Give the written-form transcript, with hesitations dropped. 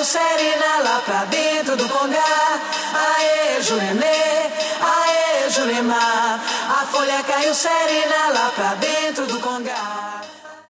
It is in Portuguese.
Serena lá pra dentro do congá. Aê, Juremê, aê, Jurema. A folha caiu Serena lá pra dentro do congá.